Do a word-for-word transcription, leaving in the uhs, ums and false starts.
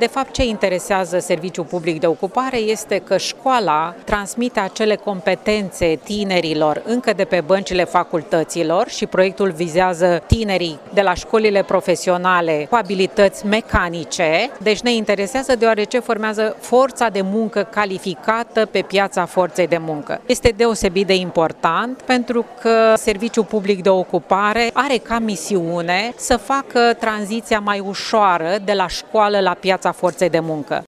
De fapt, ce interesează Serviciul Public de Ocupare este că școala transmite acele competențe tinerilor încă de pe băncile facultăților și proiectul vizează tinerii de la școlile profesionale cu abilități mecanice. Deci ne interesează deoarece formează forța de muncă calificată pe piața forței de muncă. Este deosebit de important pentru că Serviciul Public de Ocupare are ca misiune să facă tranziția mai ușoară de la școală la piața forței de muncă.